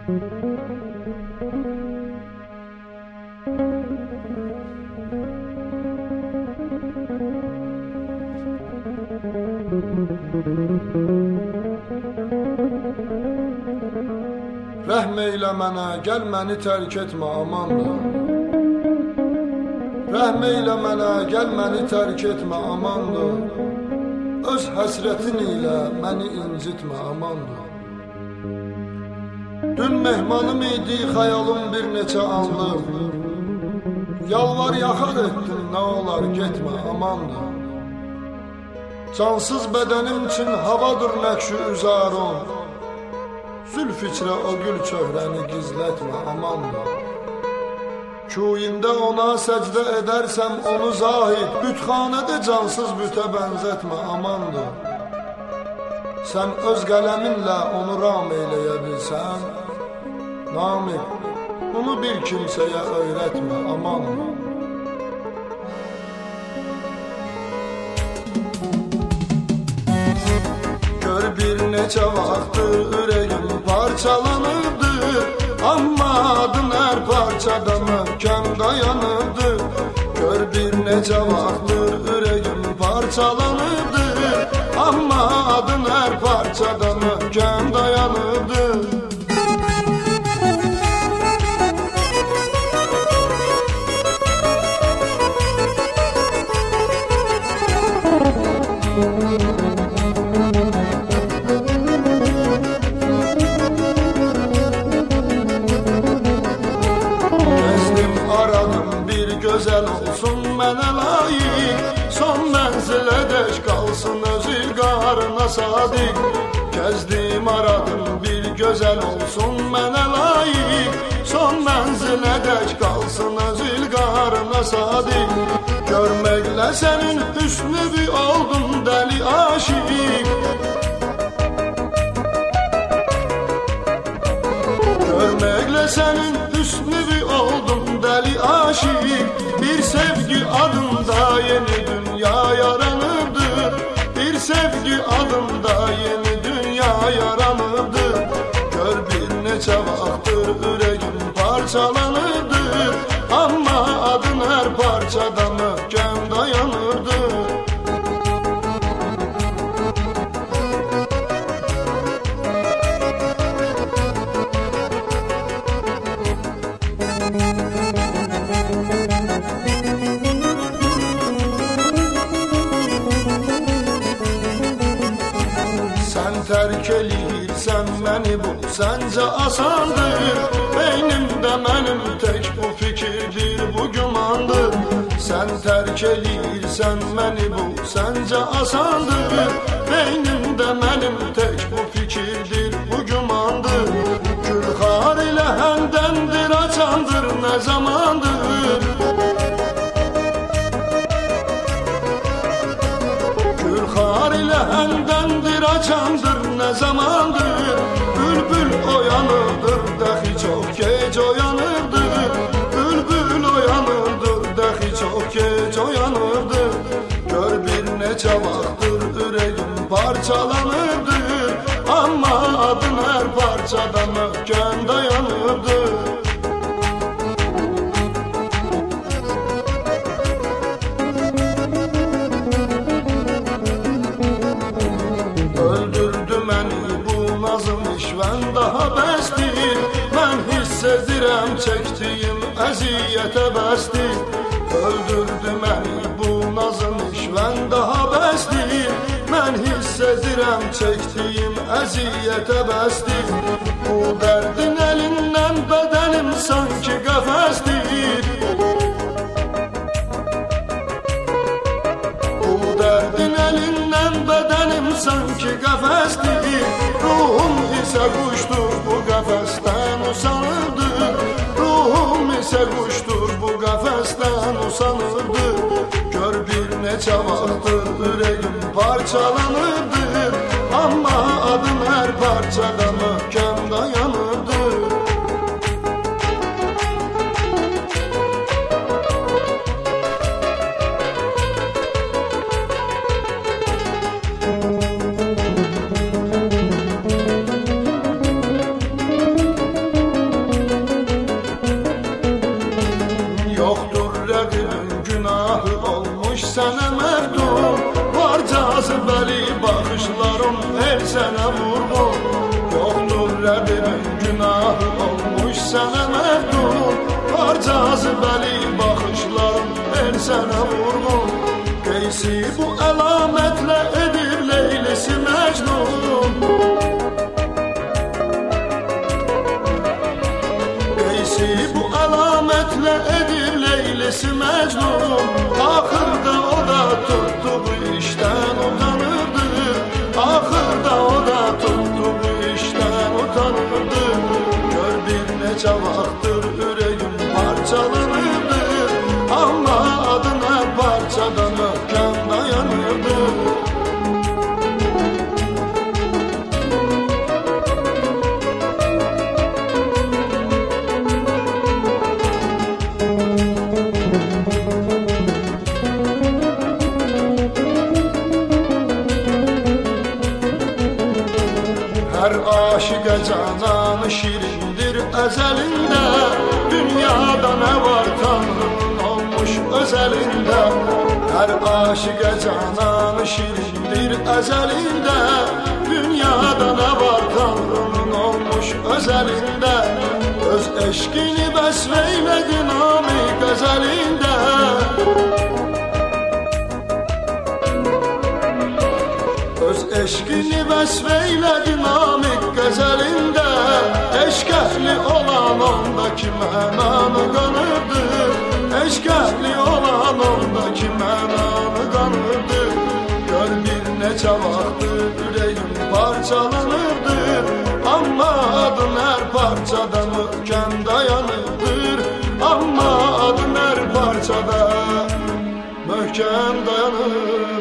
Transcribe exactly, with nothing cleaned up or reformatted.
Rəhm eylə mənə, gəl məni tərk etmə amandır. Rəhm eylə mənə, gəl məni tərk etmə amandır. Öz həsrətin ilə məni incitmə amandır. Dün mehmanım idi xəyalım bir neçə anlıq. Yalvar yaxar etdim, nə olar getmə amandır. Cansız bədənim üçün havadır nəqşü üzarım. Zülf içrə o gül çöhrəni gizlətmə amandır. Kuyində ona səcdə edərsəm onu zahid, bütxanədə cansız bütə bənzətmə amandır. Sən öz qələminlə onu ram eyləyə bilsən, Namiq, bunu bir kimsəyə öyrətmə amandır. Gör bir neçə vaxtdır ürəyim parçalanırdı, amma adın hər parçada möhkəm dayanırdı. Gör bir neçə vaxtdır ürəyim parçalanırdı, amma adın hər parçada möhkəm dayanırdı. Gözəl olsun mənə layiq, son mənzilədək qalsın öz ilqarına sadiq. Gəzdim aradım bir gözəl olsun mənə layiq, son mənzilədək qalsın öz ilqarına sadiq. Görməklə sənin hüsnüvi oldum dəli aşiq. Görməklə sənin hüsnüvi oldum dəli aşiq. Bir sevgi adında yeni dünya yaranırdı. Bir sevgi adında yeni dünya yaranırdı. Gör bir neçə vaxtdır ürəyim parçalanırdı, amma adın hər parçada möhkəm dayanırdı. Tərk eləyirsən məni bu səncə asandır. Beynimdə mənim tək bu fikirdir, bu gümandır. Sən tərk eləyirsən məni bu səncə asandır. Beynimdə mənim tək bu fikirdir, bu gümandır. Gülxar ilə həndəndir, açandır, nə zamandır. Gülxar ilə həndəndir, açandır, nə zamandır. Bülbül oyanırdır, dəxi çox gec oyanırdır. Bülbül oyanırdır, dəxi çox gec oyanırdır. Gör bir neçə vaxtdır ürəyim parçalanırdır, amma adın hər parçada möhkəm dayanırdır. İşvən daha bəsdir, mən hiss edirəm çəkdiyim əziyyətə bəsdir. Öldürdü məni bu nazım işvən daha bəsdir, mən hiss edirəm çəkdiyim əziyyətə bəsdir. Bu dərdin əlindən bədənim sanki qəfəsdir. Bu dərdin əlindən bədənim sanki qəfəsdir. Ruhum isə quşdur, bu qəfəsdən usanırdı. Ruhum isə quşdur, bu qəfəsdən usanırdı. Gör bir neçə vaxtdır ürəyim parçalanırdı, amma adın hər parçada möhkəm dayanırdı. sənə məhdum. Var cazibəli baxışların el sənə vurğun. Qeysi bu əlamətlə edir Leylisi Məcnun. Qeysi bu əlamətlə edir Leylisi Məcnun. Axırda o da tutduğu işdən utanırdı. Axırda o da tutduğu işdən utanırdı. Gör bir neçə vaxtdır ürəyim parçalanırdı. Amma adına parçada möhkəm dayanırdı. Hər aşiqə cananı şirindir əzəlində. Dünyada nə var Tanrının olmuş özəlində. Hər aşiqə cananı şirindir əzəlində. Dünyada nə var Tanrının olmuş özəlində. Öz eşqini vəsf eylədi nami qəzəlində. Öz eşqini vəsf eylədi namik qəzəlində. Eşq əhli olan ondakı mənanı qanırdı. Eşq əhli olan ondakı mənanı qanırdı. Gör bir neçə vaxtdır ürəyim parçalanırdı. Amma adın hər parçada möhkəm dayanırdır. Amma adın hər parçada möhkəm dayanır.